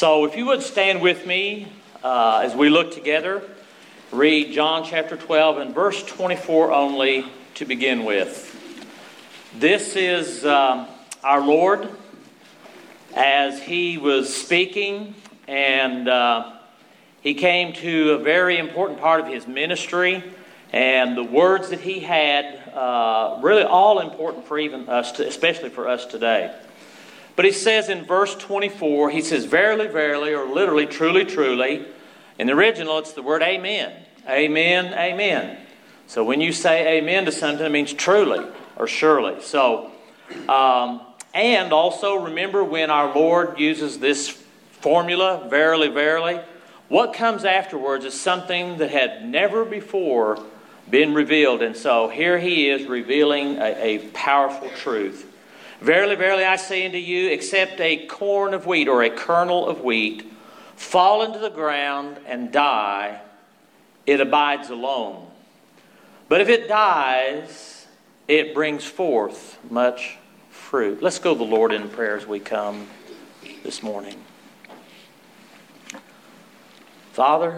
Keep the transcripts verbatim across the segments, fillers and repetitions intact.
So if you would stand with me uh, as we look together, read John chapter twelve and verse twenty-four only to begin with. This is um, our Lord as He was speaking, and uh, He came to a very important part of His ministry, and the words that He had, uh, really all important for even us, to, especially for us today. But He says in verse twenty-four, He says, "Verily, verily," or literally, "truly, truly." In the original, it's the word amen. Amen, amen. So when you say amen to something, it means truly or surely. So, um, and also remember when our Lord uses this formula, verily, verily, what comes afterwards is something that had never before been revealed. And so here He is revealing a, a powerful truth. "Verily, verily, I say unto you, except a corn of wheat or a kernel of wheat fall into the ground and die, it abides alone. But if it dies, it brings forth much fruit." Let's go to the Lord in prayer as we come this morning. Father,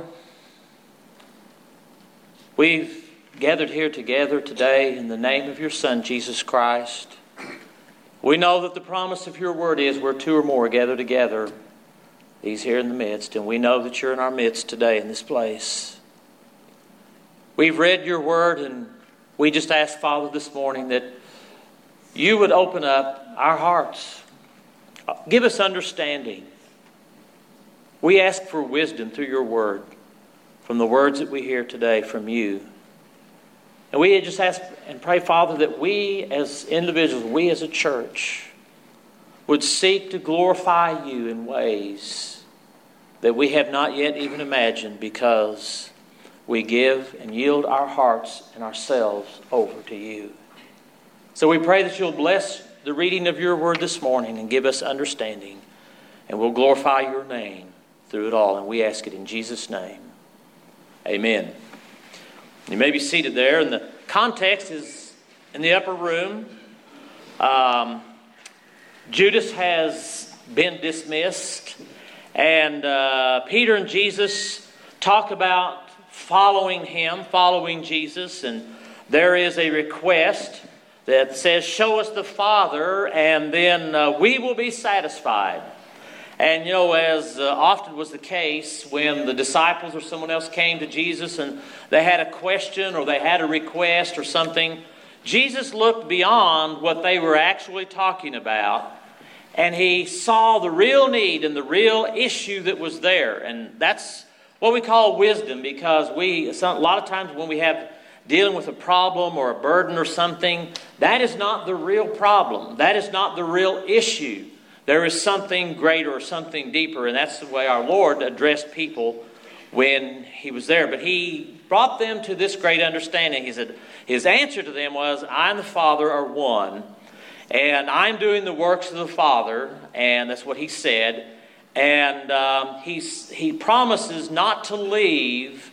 we've gathered here together today in the name of Your Son, Jesus Christ. We know that the promise of Your word is where two or more gather together, He's here in the midst. And we know that You're in our midst today in this place. We've read Your word, and we just ask, Father, this morning that You would open up our hearts. Give us understanding. We ask for wisdom through Your word, from the words that we hear today from You. And we just ask and pray, Father, that we as individuals, we as a church, would seek to glorify You in ways that we have not yet even imagined, because we give and yield our hearts and ourselves over to You. So we pray that You'll bless the reading of Your word this morning and give us understanding, and we'll glorify Your name through it all. And we ask it in Jesus' name. Amen. You may be seated there, and the context is in the upper room. Um, Judas has been dismissed, and uh, Peter and Jesus talk about following Him, following Jesus, and there is a request that says, "Show us the Father, and then uh, we will be satisfied." And, you know, as uh, often was the case when the disciples or someone else came to Jesus and they had a question or they had a request or something, Jesus looked beyond what they were actually talking about, and He saw the real need and the real issue that was there. And that's what we call wisdom, because we, some, a lot of times when we have dealing with a problem or a burden or something, that is not the real problem. That is not the real issue. There is something greater or something deeper, and that's the way our Lord addressed people when He was there. But He brought them to this great understanding. He said, His answer to them was, "I and the Father are one, and I'm doing the works of the Father," and that's what He said. And um, he's, He promises not to leave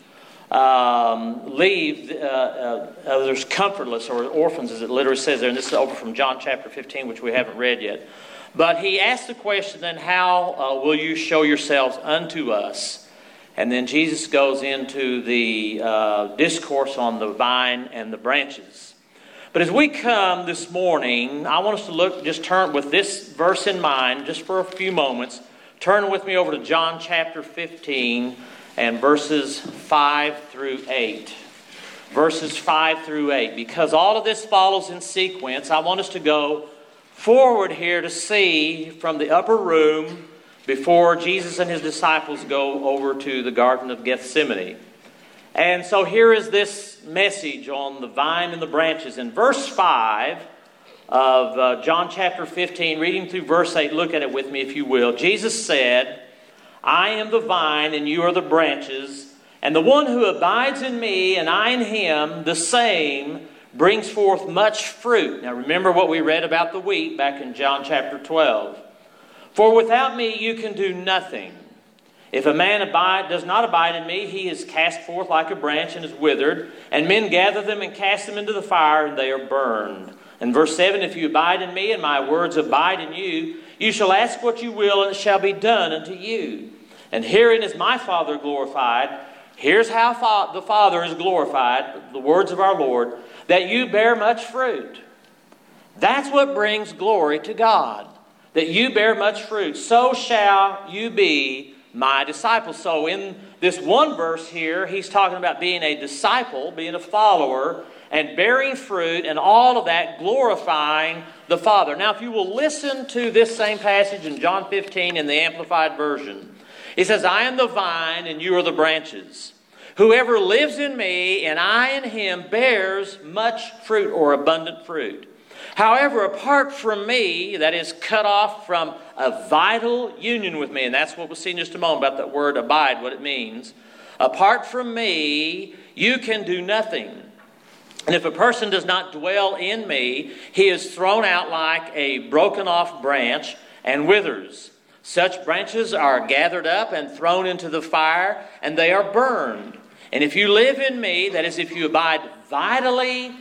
um, leave uh, uh, others comfortless or orphans, as it literally says there. And this is over from John chapter fifteen, which we haven't read yet. But He asked the question, then, how uh, will you show yourselves unto us? And then Jesus goes into the uh, discourse on the vine and the branches. But as we come this morning, I want us to look, just turn with this verse in mind, just for a few moments. Turn with me over to John chapter fifteen and verses five through eight. Verses five through eight. Because all of this follows in sequence, I want us to go forward here to see from the upper room before Jesus and His disciples go over to the Garden of Gethsemane. And so here is this message on the vine and the branches. In verse five of uh, John chapter fifteen, reading through verse eight, look at it with me if you will. Jesus said, "I am the vine and you are the branches, and the one who abides in me and I in him, the same brings forth much fruit." Now remember what we read about the wheat back in John chapter twelve. "For without me you can do nothing. If a man abide, does not abide in me, he is cast forth like a branch and is withered, and men gather them and cast them into the fire, and they are burned." In verse seven, "If you abide in me and my words abide in you, You shall ask what you will, and it shall be done unto you. And herein is my Father glorified. Here's how fa- the Father is glorified, the words of our Lord, that you bear much fruit. That's what brings glory to God, that you bear much fruit. So shall you be my disciples. So in this one verse here, he's talking about being a disciple, being a follower, and bearing fruit, and all of that glorifying the Father. Now, if you will listen to this same passage in John fifteen in the Amplified Version, he says, I am the vine, and you are the branches. Whoever lives in me, and I in him, bears much fruit, or abundant fruit. However, apart from me, that is cut off from a vital union with me, and that's what we'll see in just a moment about that word abide, what it means. Apart from me, you can do nothing. And if a person does not dwell in me, he is thrown out like a broken off branch and withers. Such branches are gathered up and thrown into the fire, and they are burned. And if you live in me, that is, if you abide vitally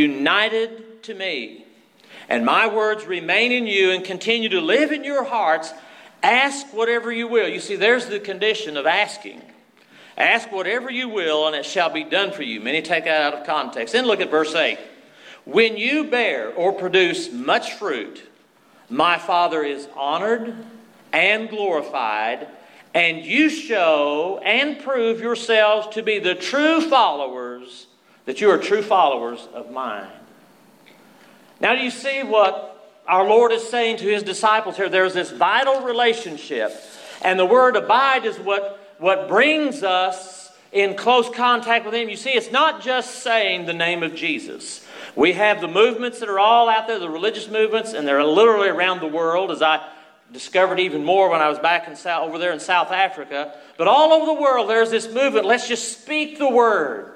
united to me, and my words remain in you and continue to live in your hearts, ask whatever you will. You see, there's the condition of asking. Ask whatever you will, and it shall be done for you. Many take that out of context. Then look at verse eight. When you bear or produce much fruit, my Father is honored and glorified, and you show and prove yourselves to be the true followers, that you are true followers of mine. Now, do you see what our Lord is saying to his disciples here? There's this vital relationship, and the word abide is what What brings us in close contact with him. You see, it's not just saying the name of Jesus. We have the movements that are all out there, the religious movements, and they're literally around the world, as I discovered even more when I was back in South, over there in South Africa. But all over the world, there's this movement. Let's just speak the word.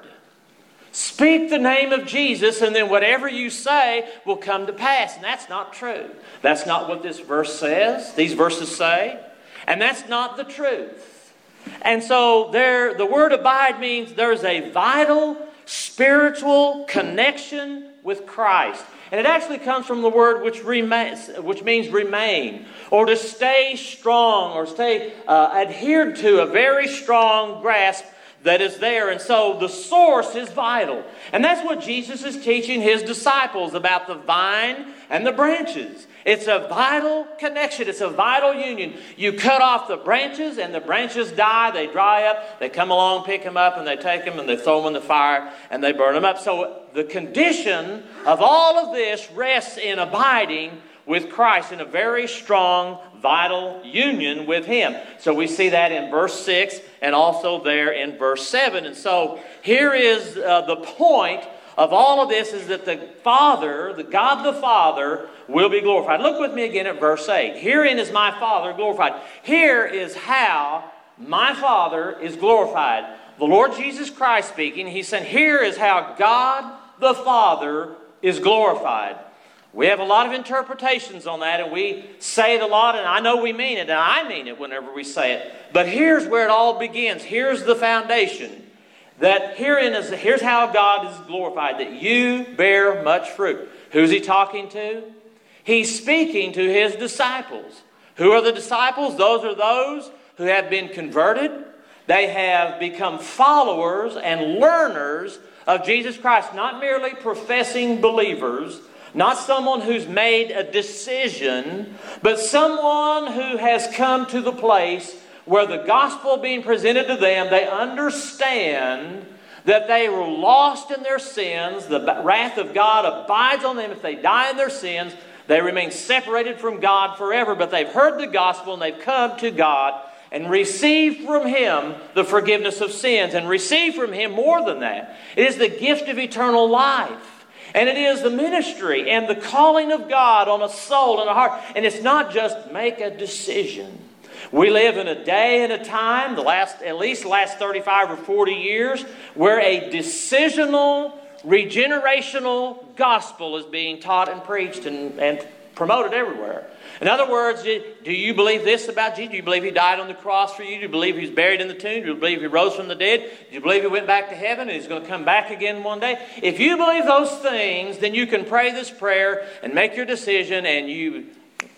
Speak the name of Jesus, and then whatever you say will come to pass. And that's not true. That's not what this verse says, these verses say. And that's not the truth. And so there, the word abide means there's a vital spiritual connection with Christ. And it actually comes from the word which, remains, which means remain, or to stay strong, or stay uh, adhered to a very strong grasp that is there. And so the source is vital. And that's what Jesus is teaching his disciples about the vine and the branches. It's a vital connection. It's a vital union. You cut off the branches, and the branches die. They dry up. They come along, pick them up, and they take them, and they throw them in the fire, and they burn them up. So the condition of all of this rests in abiding with Christ, in a very strong, vital union with him. So we see that in verse six, and also there in verse seven. And so here is uh, the point of all of this, is that the Father, the God the Father, will be glorified. Look with me again at verse eight. Herein is my Father glorified. Here is how my Father is glorified. The Lord Jesus Christ speaking, he said, here is how God the Father is glorified. We have a lot of interpretations on that, and we say it a lot, and I know we mean it, and I mean it whenever we say it. But here's where it all begins. Here's the foundation. That herein is, here's how God is glorified, that you bear much fruit. Who's he talking to? He's speaking to his disciples. Who are the disciples? Those are those who have been converted. They have become followers and learners of Jesus Christ. Not merely professing believers, not someone who's made a decision, but someone who has come to the place where the gospel being presented to them, they understand that they were lost in their sins. The wrath of God abides on them if they die in their sins. They remain separated from God forever, but they've heard the gospel and they've come to God and received from him the forgiveness of sins, and received from him more than that. It is the gift of eternal life. And it is the ministry and the calling of God on a soul and a heart. And it's not just make a decision. We live in a day and a time, the last at least the last thirty-five or forty years, where a decisional, regenerational gospel is being taught and preached and, and promoted everywhere. In other words, do you believe this about Jesus? Do you believe he died on the cross for you? Do you believe he was buried in the tomb? Do you believe he rose from the dead? Do you believe he went back to heaven and he's going to come back again one day? If you believe those things, then you can pray this prayer and make your decision, and you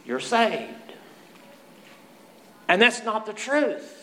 you're saved. And that's not the truth.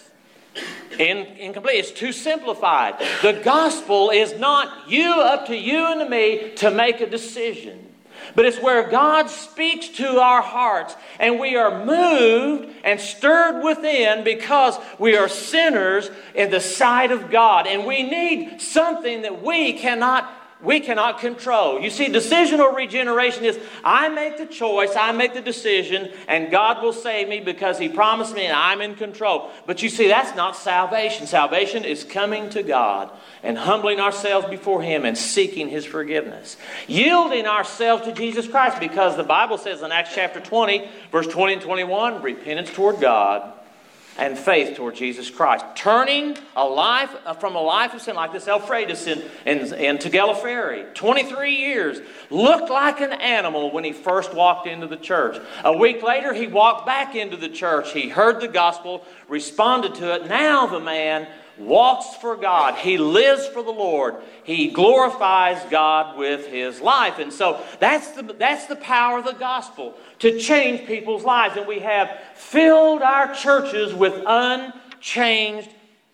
In, incomplete. It's too simplified. The gospel is not you, up to you and to me to make a decision. But it's where God speaks to our hearts and we are moved and stirred within because we are sinners in the sight of God. And we need something that we cannot We cannot control. You see, decisional regeneration is I make the choice, I make the decision, and God will save me because He promised me and I'm in control. But you see, that's not salvation. Salvation is coming to God and humbling ourselves before Him and seeking His forgiveness. Yielding ourselves to Jesus Christ, because the Bible says in Acts chapter twenty, verse twenty and twenty-one, repentance toward God and faith toward Jesus Christ. Turning a life from a life of sin, like this Alfredus in, in, in Tugela Ferry. twenty-three years. Looked like an animal when he first walked into the church. A week later, he walked back into the church. He heard the gospel, responded to it. Now the man walks for God. He lives for the Lord. He glorifies God with his life. And so that's the, that's the power of the gospel, to change people's lives. And we have filled our churches with unchanged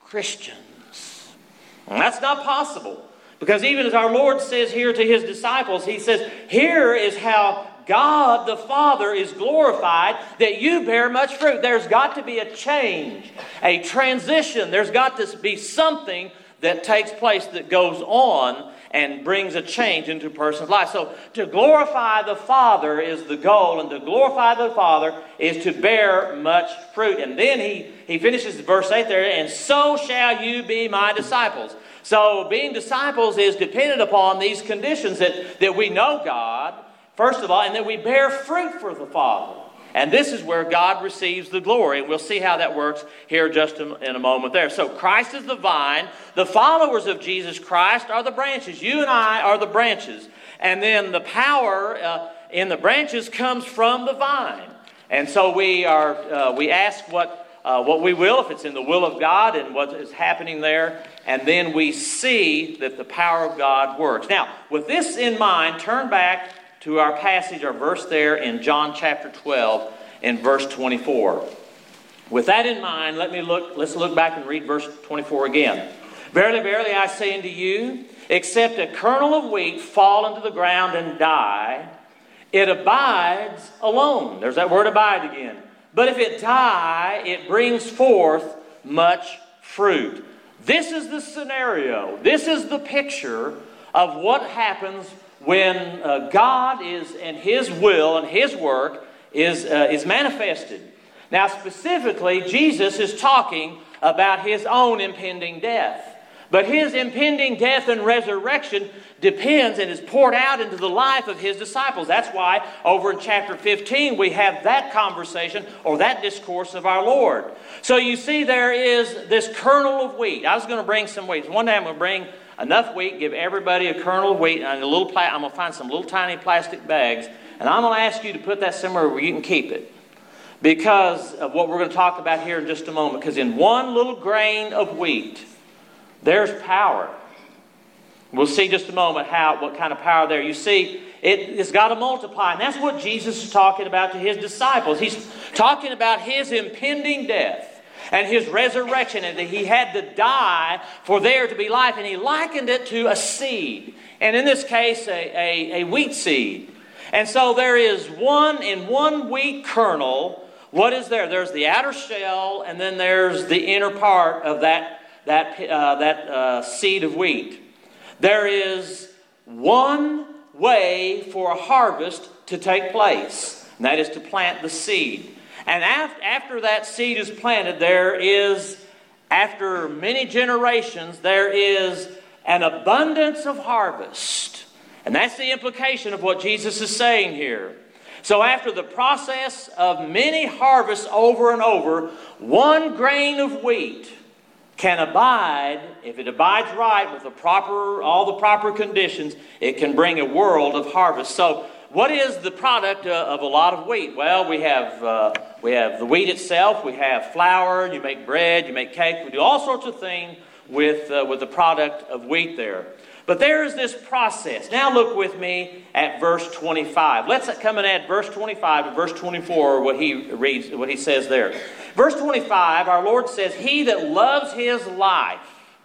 Christians. And that's not possible. Because even as our Lord says here to His disciples, He says, here is how God the Father is glorified, that you bear much fruit. There's got to be a change, a transition. There's got to be something that takes place that goes on and brings a change into a person's life. So to glorify the Father is the goal, and to glorify the Father is to bear much fruit. And then he, he finishes verse eight there, and so shall you be my disciples. So being disciples is dependent upon these conditions, that, that we know God, first of all, and that we bear fruit for the Father. And this is where God receives the glory. And we'll see how that works here just in a moment there. So Christ is the vine. The followers of Jesus Christ are the branches. You and I are the branches. And then the power uh, in the branches comes from the vine. And so we are uh, we ask what, uh, what we will, if it's in the will of God and what is happening there. And then we see that the power of God works. Now, with this in mind, turn back to our passage, our verse there in John chapter twelve, in verse twenty-four. With that in mind, let me look. Let's look back and read verse twenty-four again. Verily, verily, I say unto you, except a kernel of wheat fall into the ground and die, it abides alone. There's that word abide again. But if it die, it brings forth much fruit. This is the scenario. This is the picture of what happens when uh, God is, and His will and His work is, uh, is manifested. Now specifically, Jesus is talking about His own impending death. But His impending death and resurrection depends and is poured out into the life of His disciples. That's why over in chapter fifteen we have that conversation or that discourse of our Lord. So you see there is this kernel of wheat. I was going to bring some wheat. One day I'm going to bring enough wheat, give everybody a kernel of wheat, and a little pla- I'm going to find some little tiny plastic bags, and I'm going to ask you to put that somewhere where you can keep it, because of what we're going to talk about here in just a moment. Because in one little grain of wheat, there's power. We'll see just a moment how what kind of power there. You see, it, it's got to multiply, and that's what Jesus is talking about to His disciples. He's talking about His impending death and His resurrection, and that He had to die for there to be life. And He likened it to a seed. And in this case, a, a, a wheat seed. And so there is one, in one wheat kernel, what is there? There's the outer shell, and then there's the inner part of that, that, uh, that uh, seed of wheat. There is one way for a harvest to take place, and that is to plant the seed. And after that seed is planted, there is, after many generations, there is an abundance of harvest. And that's the implication of what Jesus is saying here. So after the process of many harvests over and over, one grain of wheat can abide, if it abides right with the proper, all the proper conditions, it can bring a world of harvest. So what is the product uh, of a lot of wheat? Well, we have uh, we have the wheat itself. We have flour. You make bread. You make cake. We do all sorts of things with uh, with the product of wheat there. But there is this process. Now look with me at verse twenty-five. Let's come and add verse twenty-five to verse twenty-four, what he reads, what he says there. Verse twenty-five, our Lord says, "He that loves his life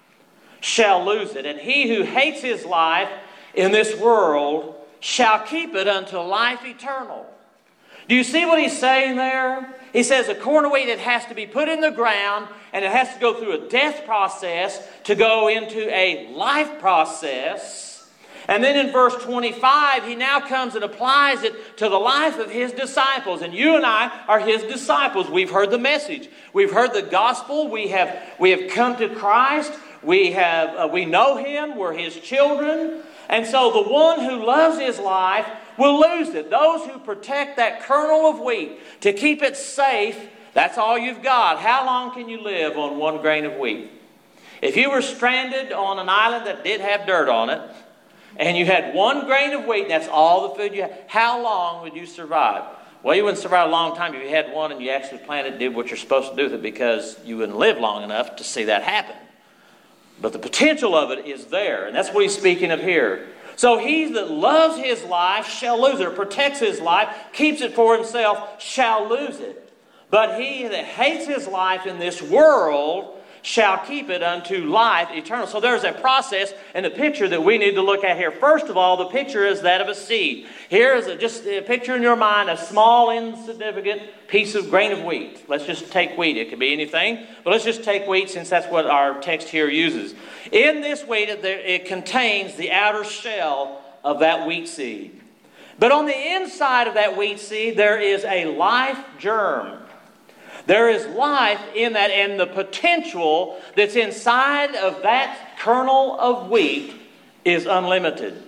shall lose it, and he who hates his life in this world shall keep it unto life eternal." Do you see what he's saying there? He says a corn of wheat, it has to be put in the ground, and it has to go through a death process to go into a life process. And then in verse twenty-five, he now comes and applies it to the life of his disciples. And you and I are his disciples. We've heard the message. We've heard the gospel. We have, we have come to Christ. We, have, uh, we know him. We're his children. And so the one who loves his life will lose it. Those who protect that kernel of wheat to keep it safe, that's all you've got. How long can you live on one grain of wheat? If you were stranded on an island that did have dirt on it, and you had one grain of wheat, and that's all the food you had, how long would you survive? Well, you wouldn't survive a long time if you had one and you actually planted, did what you're supposed to do with it, because you wouldn't live long enough to see that happen. But the potential of it is there, and that's what he's speaking of here. So he that loves his life shall lose it, or protects his life, keeps it for himself, shall lose it. But he that hates his life in this world shall keep it unto life eternal. So there's a process and a picture that we need to look at here. First of all, the picture is that of a seed. Here is a, just a picture in your mind, a small, insignificant piece of grain of wheat. Let's just take wheat. It could be anything, but let's just take wheat since that's what our text here uses. In this wheat, it, it contains the outer shell of that wheat seed. But on the inside of that wheat seed, there is a life germ. There is life in that, and the potential that's inside of that kernel of wheat is unlimited.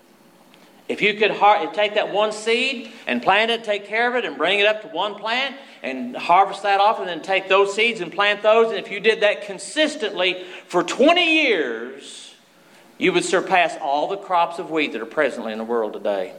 If you could har- take that one seed and plant it, take care of it, and bring it up to one plant, and harvest that off, and then take those seeds and plant those, and if you did that consistently for twenty years, you would surpass all the crops of wheat that are presently in the world today.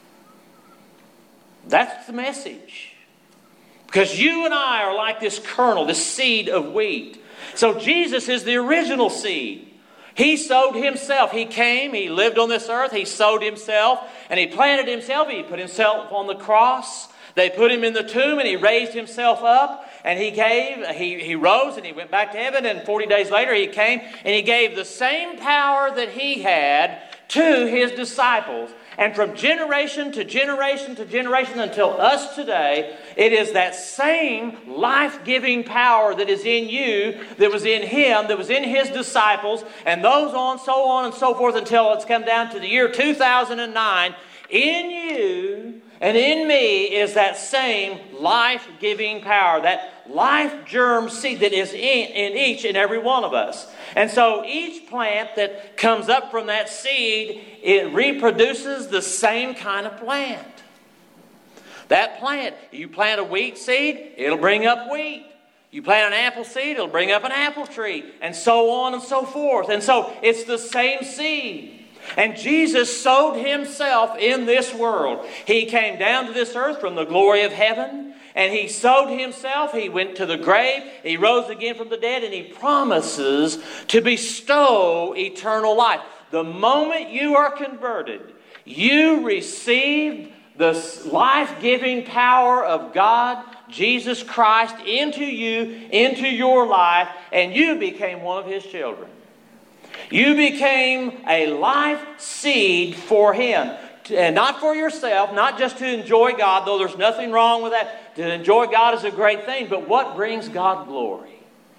That's the message. Because you and I are like this kernel, this seed of wheat. So Jesus is the original seed. He sowed himself. He came, he lived on this earth, he sowed himself, and he planted himself. He put himself on the cross. They put him in the tomb, and he raised himself up, and he gave, he, he rose, and he went back to heaven, and forty days later he came, and he gave the same power that he had to his disciples. And from generation to generation to generation until us today, it is that same life-giving power that is in you, that was in him, that was in his disciples, and those on, so on and so forth until it's come down to the year two thousand nine. In you and in me is that same life-giving power, that life germ seed that is in, in each and every one of us. And so each plant that comes up from that seed, it reproduces the same kind of plant. That plant, you plant a wheat seed, it'll bring up wheat. You plant an apple seed, it'll bring up an apple tree, and so on and so forth. And so it's the same seed. And Jesus sowed himself in this world. He came down to this earth from the glory of heaven, and he sowed himself. He went to the grave. He rose again from the dead, and he promises to bestow eternal life. The moment you are converted, you received the life-giving power of God, Jesus Christ, into you, into your life, and you became one of his children. You became a life seed for him. And not for yourself, not just to enjoy God, though there's nothing wrong with that. To enjoy God is a great thing, but what brings God glory?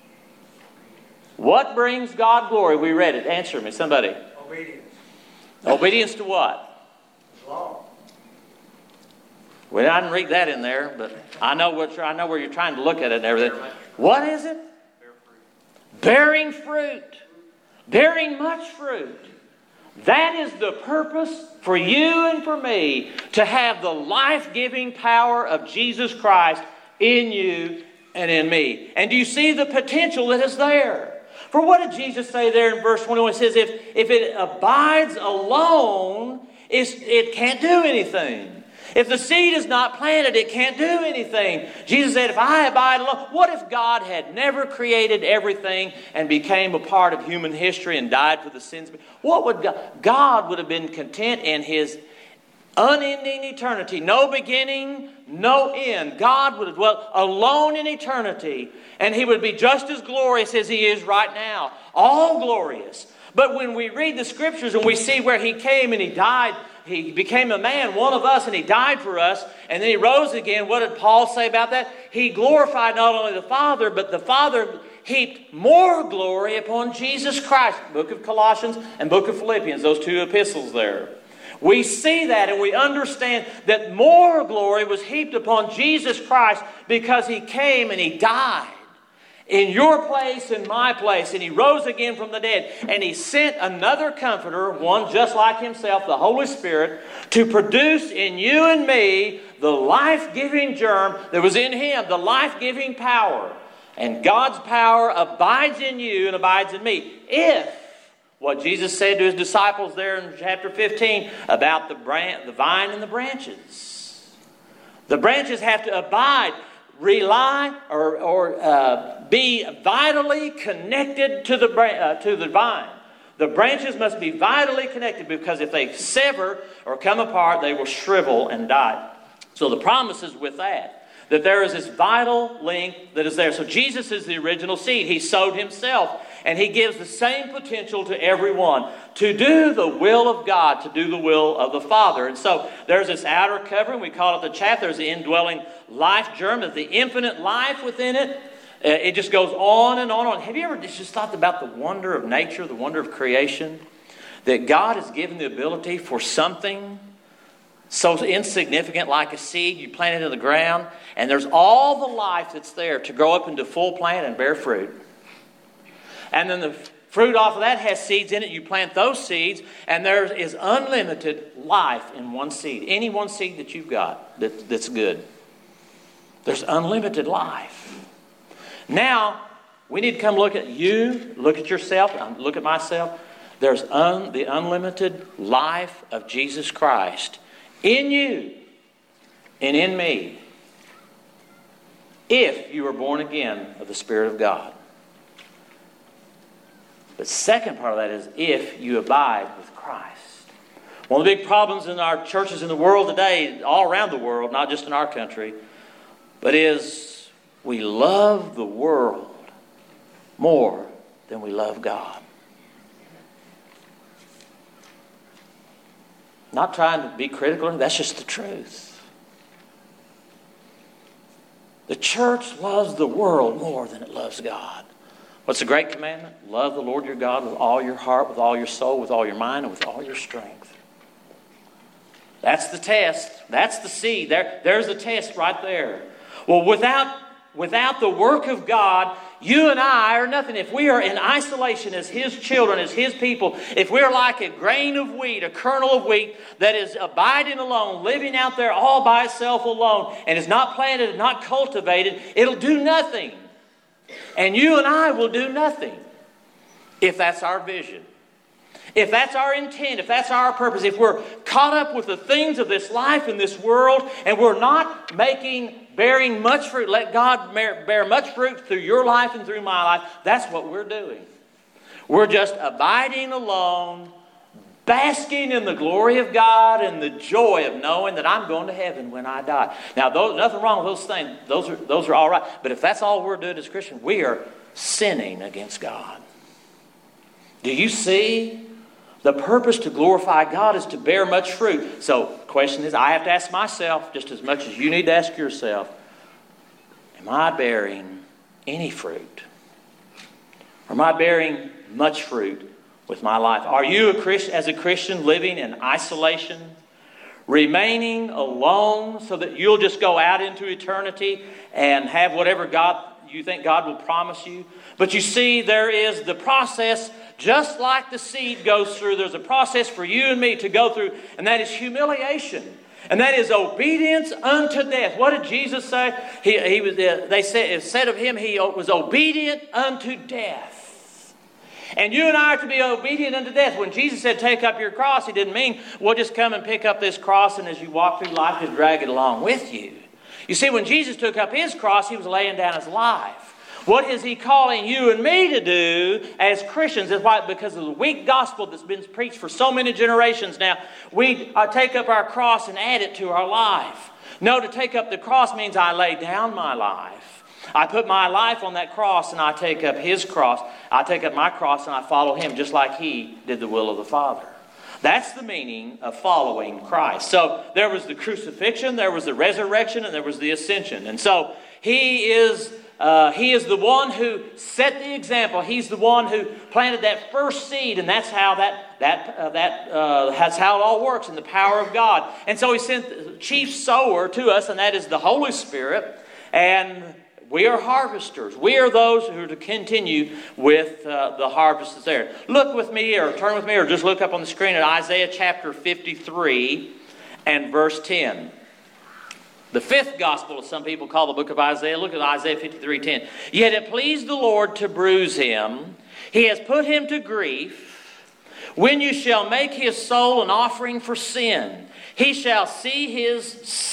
What brings God glory? We read it. Answer me, somebody. Obedience. Obedience to what? Law. Well, I didn't read that in there, but I know what you're, I know where you're trying to look at it and everything. What is it? Bearing fruit. Bearing much fruit. That is the purpose for you and for me, to have the life-giving power of Jesus Christ in you and in me. And do you see the potential that is there? For what did Jesus say there in verse twenty-one? It says, if, if it abides alone, it's, it can't do anything. If the seed is not planted, it can't do anything. Jesus said, if I abide alone, what if God had never created everything and became a part of human history and died for the sins? What would God? God would have been content in His unending eternity. No beginning, no end. God would have dwelt alone in eternity, and He would be just as glorious as He is right now. All glorious. But when we read the Scriptures and we see where He came and He died, He became a man, one of us, and He died for us, and then He rose again. What did Paul say about that? He glorified not only the Father, but the Father heaped more glory upon Jesus Christ. Book of Colossians and Book of Philippians, those two epistles there. We see that and we understand that more glory was heaped upon Jesus Christ because He came and He died in your place, in my place, and He rose again from the dead. And He sent another Comforter, one just like Himself, the Holy Spirit, to produce in you and me the life-giving germ that was in Him, the life-giving power. And God's power abides in you and abides in me. If what Jesus said to His disciples there in chapter fifteen about the, branch, the vine and the branches. The branches have to abide, rely, or, or uh, be vitally connected to the, uh, to the vine. The branches must be vitally connected, because if they sever or come apart, they will shrivel and die. So the promise is with that, that there is this vital link that is there. So Jesus is the original seed. He sowed Himself, and He gives the same potential to everyone to do the will of God, to do the will of the Father. And so there's this outer covering. We call it the chaff. There's the indwelling life germ. There's the infinite life within it. Uh, it just goes on and on and on. Have you ever just thought about the wonder of nature, the wonder of creation? That God has given the ability for something so insignificant like a seed, you plant it in the ground, and there's all the life that's there to grow up into full plant and bear fruit. And then the fruit off of that has seeds in it. You plant those seeds, and there is unlimited life in one seed. Any one seed that you've got that, that's good. There's unlimited life. Now, we need to come look at you, look at yourself, look at myself. There's un, the unlimited life of Jesus Christ in you and in me, if you are born again of the Spirit of God. The second part of that is if you abide with Christ. One of the big problems in our churches in the world today, all around the world, not just in our country, but is we love the world more than we love God. Not trying to be critical, that's just the truth. The church loves the world more than it loves God. What's the great commandment? Love the Lord your God with all your heart, with all your soul, with all your mind, and with all your strength. That's the test. That's the seed. There, there's the test right there. Well, without, without the work of God, you and I are nothing. If we are in isolation as His children, as His people, if we're like a grain of wheat, a kernel of wheat that is abiding alone, living out there all by itself alone, and is not planted and not cultivated, it'll do nothing. And you and I will do nothing if that's our vision. If that's our intent, if that's our purpose, if we're caught up with the things of this life and this world, and we're not making, bearing much fruit, let God bear much fruit through your life and through my life, that's what we're doing. We're just abiding alone, basking in the glory of God and the joy of knowing that I'm going to heaven when I die. Now, those, nothing wrong with those things. Those are, those are all right. But if that's all we're doing as Christians, we are sinning against God. Do you see? The purpose to glorify God is to bear much fruit. So the question is, I have to ask myself, just as much as you need to ask yourself, am I bearing any fruit? Or am I bearing much fruit with my life? Are you, a Christ, as a Christian, living in isolation, remaining alone so that you'll just go out into eternity and have whatever God you think God will promise you? But you see, there is the process, just like the seed goes through, there's a process for you and me to go through, and that is humiliation. And that is obedience unto death. What did Jesus say? He, he was. Uh, they said, it said of Him, He was obedient unto death. And you and I are to be obedient unto death. When Jesus said, take up your cross, He didn't mean, well, just come and pick up this cross and as you walk through life, just drag it along with you. You see, when Jesus took up His cross, He was laying down His life. What is He calling you and me to do as Christians? Is why, because of the weak gospel that's been preached for so many generations now, we uh, take up our cross and add it to our life. No, to take up the cross means I lay down my life. I put my life on that cross and I take up His cross. I take up my cross and I follow Him just like He did the will of the Father. That's the meaning of following Christ. So there was the crucifixion, there was the resurrection, and there was the ascension. And so He is... Uh, he is the one who set the example. He's the one who planted that first seed, and that's how that that uh, that uh, that's how it all works in the power of God. And so He sent the chief sower to us, and that is the Holy Spirit. And we are harvesters. We are those who are to continue with uh, the harvest that's there. Look with me, or turn with me, or just look up on the screen at Isaiah chapter fifty-three and verse ten. The fifth gospel, as some people call the book of Isaiah. Look at Isaiah fifty-three ten. Yet it pleased the Lord to bruise him. He has put him to grief. When you shall make his soul an offering for sin, he shall see his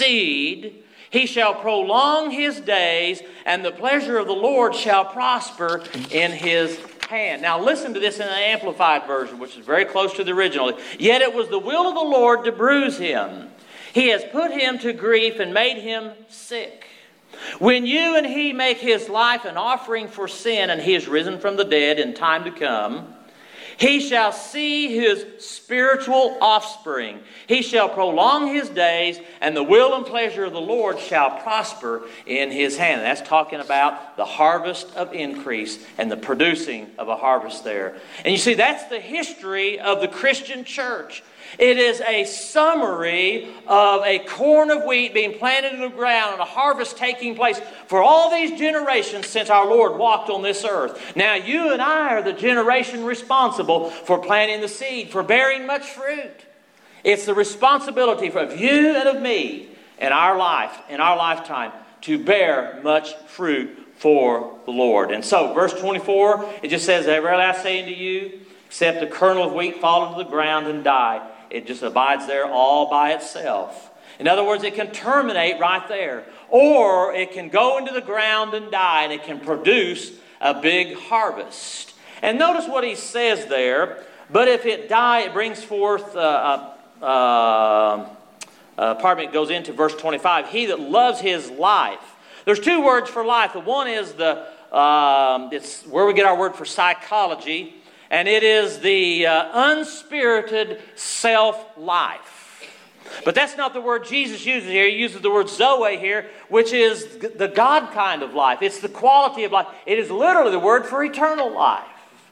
seed. He shall prolong his days, and the pleasure of the Lord shall prosper in his hand. Now listen to this in the Amplified Version, which is very close to the original. Yet it was the will of the Lord to bruise him. He has put him to grief and made him sick. When you and he make his life an offering for sin, and he is risen from the dead in time to come, he shall see his spiritual offspring. He shall prolong his days, and the will and pleasure of the Lord shall prosper in his hand. That's talking about the harvest of increase and the producing of a harvest there. And you see, that's the history of the Christian church. It is a summary of a corn of wheat being planted in the ground and a harvest taking place for all these generations since our Lord walked on this earth. Now you and I are the generation responsible for planting the seed, for bearing much fruit. It's the responsibility of you and of me in our life, in our lifetime, to bear much fruit for the Lord. And so verse twenty-four, it just says, verily I say unto you, except a kernel of wheat fall into the ground and die, it just abides there all by itself. In other words, it can terminate right there. Or it can go into the ground and die, and it can produce a big harvest. And notice what he says there. But if it die, it brings forth, uh, uh, uh, uh, pardon me, it goes into verse twenty-five. He that loves his life. There's two words for life. The one is the, um, it's where we get our word for psychology. And it is the uh, unspirited self-life. But that's not the word Jesus uses here. He uses the word Zoe here, which is the God kind of life. It's the quality of life. It is literally the word for eternal life.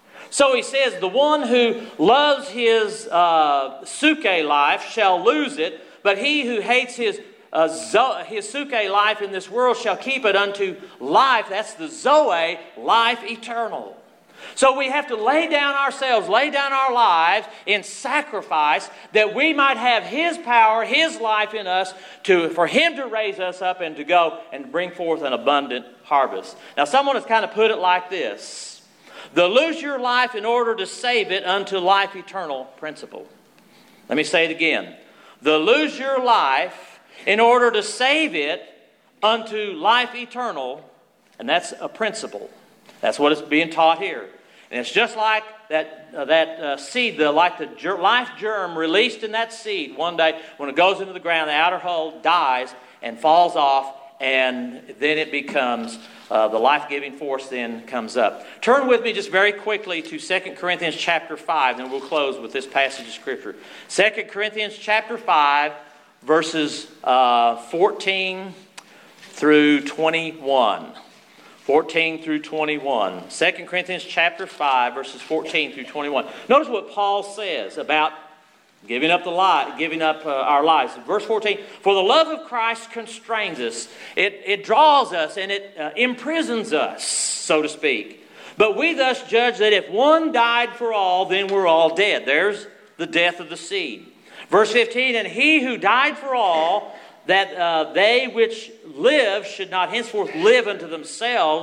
So he says, the one who loves his uh, suke life shall lose it, but he who hates his uh, zo- his suke life in this world shall keep it unto life. That's the Zoe, life eternal. So we have to lay down ourselves, lay down our lives in sacrifice that we might have His power, His life in us, to for Him to raise us up and to go and bring forth an abundant harvest. Now someone has kind of put it like this. The lose your life in order to save it unto life eternal principle. Let me say it again. The lose your life in order to save it unto life eternal, and that's a principle. That's what is being taught here. And it's just like that uh, that uh, seed, the, like the ger- life germ released in that seed. One day, when it goes into the ground, the outer hull dies and falls off, and then it becomes, uh, the life-giving force then comes up. Turn with me just very quickly to Second Corinthians chapter five, and we'll close with this passage of Scripture. Second Corinthians chapter five, verses uh, fourteen through twenty-one. fourteen through twenty-one. Second Corinthians chapter five, verses fourteen through twenty-one. Notice what Paul says about giving up the lie, giving up uh, our lives. Verse fourteen, for the love of Christ constrains us. It, it draws us and it uh, imprisons us, so to speak. But we thus judge that if one died for all, then we're all dead. There's the death of the seed. Verse fifteen, and he who died for all, that uh, they which live should not henceforth live unto themselves,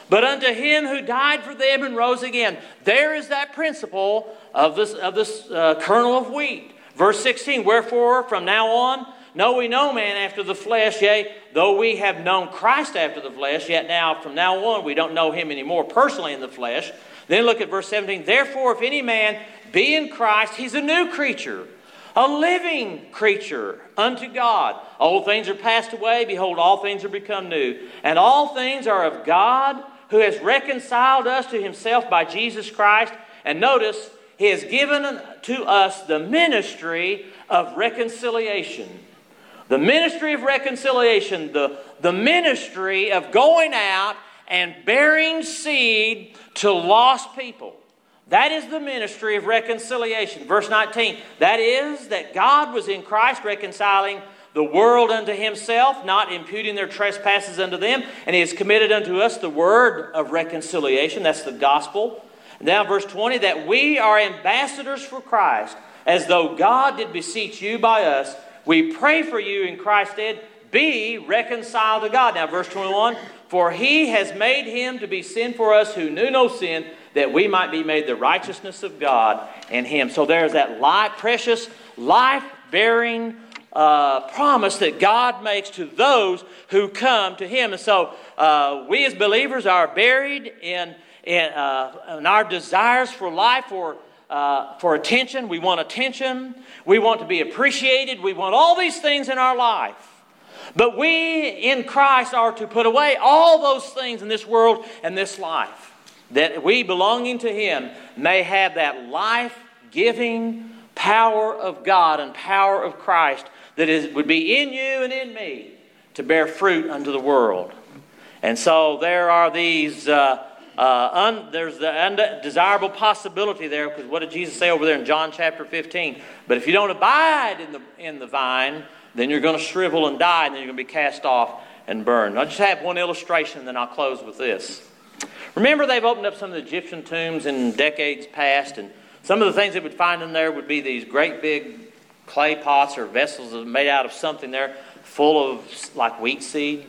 but unto him who died for them and rose again. There is that principle of this, of this uh, kernel of wheat. Verse sixteen, wherefore from now on know we no man after the flesh, yea, though we have known Christ after the flesh, yet now from now on we don't know him anymore personally in the flesh. Then look at verse seventeen, therefore if any man be in Christ, he's a new creature, a living creature unto God. Old things are passed away, behold, all things are become new. And all things are of God, who has reconciled us to himself by Jesus Christ. And notice, he has given to us the ministry of reconciliation. The ministry of reconciliation, the, the ministry of going out and bearing seed to lost people. That is the ministry of reconciliation. Verse nineteen, that is, that God was in Christ reconciling the world unto himself, not imputing their trespasses unto them. And he has committed unto us the word of reconciliation. That's the gospel. Now verse twenty, that we are ambassadors for Christ, as though God did beseech you by us. We pray for you in Christ's stead, be reconciled to God. Now verse twenty-one, for he has made him to be sin for us who knew no sin, that we might be made the righteousness of God in him. So there's that life, precious, life-bearing uh, promise that God makes to those who come to him. And so uh, we as believers are buried in, in, uh, in our desires for life, for, uh, for attention. We want attention. We want to be appreciated. We want all these things in our life. But we in Christ are to put away all those things in this world and this life, that we belonging to him may have that life-giving power of God and power of Christ that is, would be in you and in me to bear fruit unto the world. And so there are these, uh, uh, un, there's the undesirable possibility there, because what did Jesus say over there in John chapter fifteen? But if you don't abide in the, in the vine, then you're going to shrivel and die, and then you're going to be cast off and burned. I'll just have one illustration, and then I'll close with this. Remember, they've opened up some of the Egyptian tombs in decades past, and some of the things they would find in there would be these great big clay pots or vessels that are made out of something there full of like wheat seed.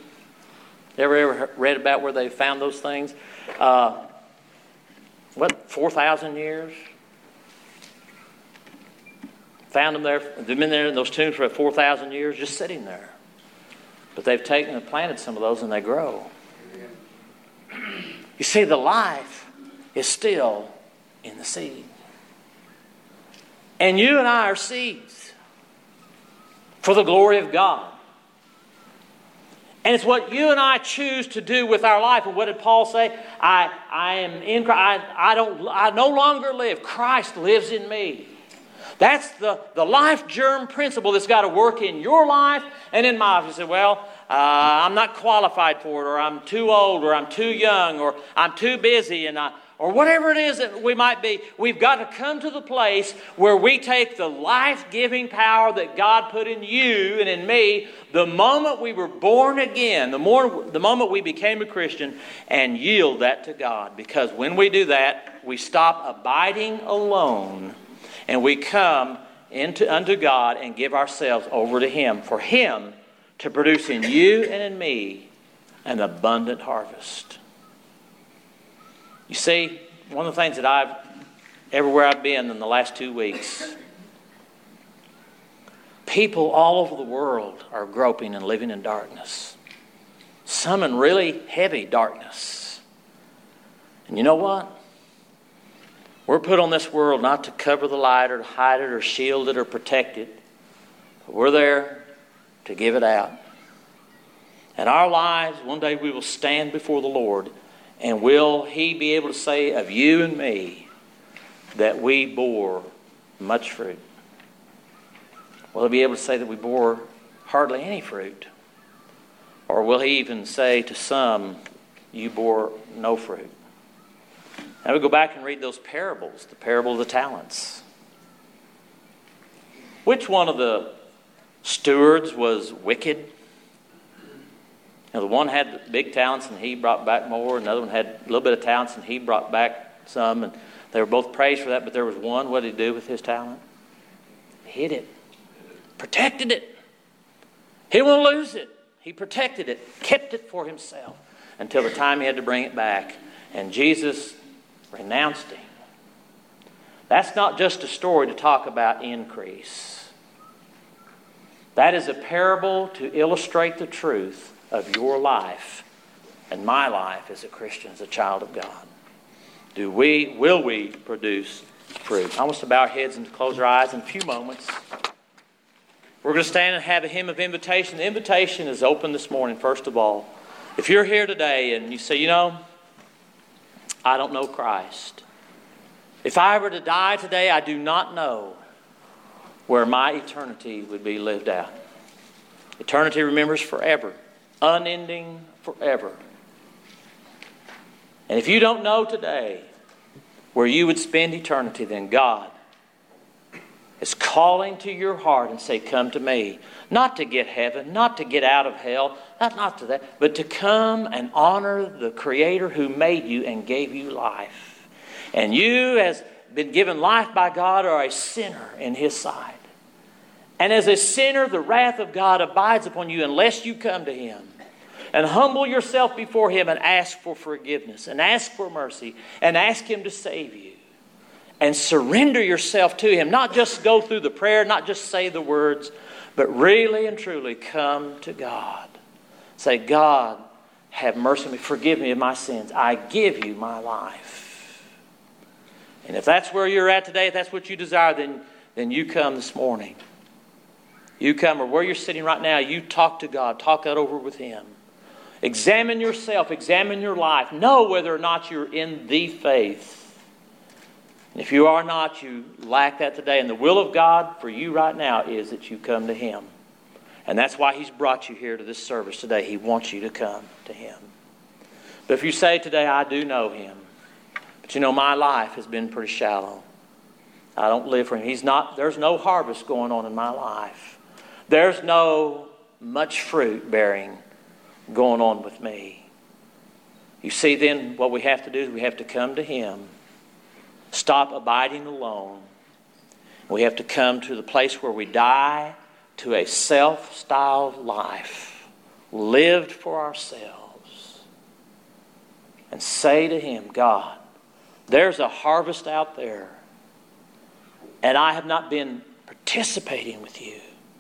Ever ever read about where they found those things? Uh, what, four thousand years? Found them there. They've been there in those tombs for four thousand years, just sitting there. But they've taken and planted some of those, and they grow. You see, the life is still in the seed. And you and I are seeds for the glory of God. And it's what you and I choose to do with our life. And what did Paul say? I, I am in Christ. I, I, don't, I no longer live. Christ lives in me. That's the, the life germ principle that's got to work in your life and in my life. You say, well, uh, I'm not qualified for it, or I'm too old, or I'm too young, or I'm too busy, and I, or whatever it is that we might be. We've got to come to the place where we take the life-giving power that God put in you and in me the moment we were born again, the, more, the moment we became a Christian, and yield that to God. Because when we do that, we stop abiding alone, and we come into unto God and give ourselves over to Him, for Him to produce in you and in me an abundant harvest. You see, one of the things that I've, everywhere I've been in the last two weeks, people all over the world are groping and living in darkness. Some in really heavy darkness. And you know what? We're put on this world not to cover the light or to hide it or shield it or protect it. But we're there to give it out. And our lives, one day we will stand before the Lord, and will He be able to say of you and me that we bore much fruit? Will He be able to say that we bore hardly any fruit? Or will He even say to some, you bore no fruit? Now we go back and read those parables, the parable of the talents. Which one of the stewards was wicked? Now the one had big talents and he brought back more. Another one had a little bit of talents and he brought back some. And they were both praised for that, but there was one. What did he do with his talent? He hid it. Protected it. He didn't want to lose it. He protected it. Kept it for himself. until the time he had to bring it back. And Jesus renounced him. That's not just a story to talk about increase. That is a parable to illustrate the truth of your life and my life as a Christian, as a child of God. Do we, will we produce fruit? I want us to bow our heads and close our eyes in a few moments. We're going to stand and have a hymn of invitation. The invitation is open this morning, first of all. If you're here today and you say, you know, I don't know Christ. If I were to die today, I do not know where my eternity would be lived out. Eternity, remembers, forever. Unending forever. And if you don't know today where you would spend eternity, then God is calling to your heart and say, come to me. Not to get heaven, not to get out of hell, not, not to that, but to come and honor the Creator who made you and gave you life. And you, as been given life by God, are a sinner in His sight. And as a sinner, the wrath of God abides upon you unless you come to Him and humble yourself before Him and ask for forgiveness and ask for mercy and ask Him to save you. And surrender yourself to Him. Not just go through the prayer, not just say the words, but really and truly come to God. Say, God, have mercy on me. Forgive me of my sins. I give you my life. And if that's where you're at today, if that's what you desire, then, then you come this morning. You come, or where you're sitting right now, you talk to God. Talk that over with Him. Examine yourself. Examine your life. Know whether or not you're in the faith. And if you are not, you lack that today. And the will of God for you right now is that you come to Him. And that's why He's brought you here to this service today. He wants you to come to Him. But if you say today, I do know Him, but you know, my life has been pretty shallow. I don't live for Him. He's not, there's no harvest going on in my life. There's no much fruit bearing going on with me. You see, then what we have to do is we have to come to Him. Stop abiding alone. We have to come to the place where we die to a self-styled life, lived for ourselves, and say to Him, God, there's a harvest out there, and I have not been participating with you,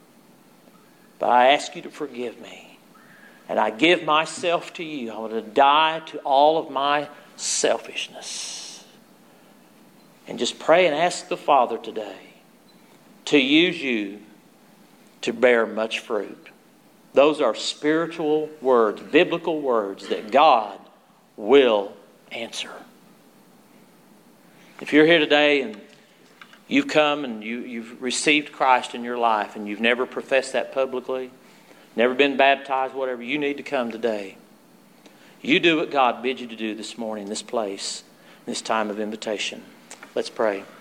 but I ask you to forgive me, and I give myself to you. I want to die to all of my selfishness. And just pray and ask the Father today to use you to bear much fruit. Those are spiritual words, biblical words that God will answer. If you're here today and you've come and you, you've received Christ in your life and you've never professed that publicly, never been baptized, whatever, you need to come today. You do what God bids you to do this morning, this place, this time of invitation. Let's pray.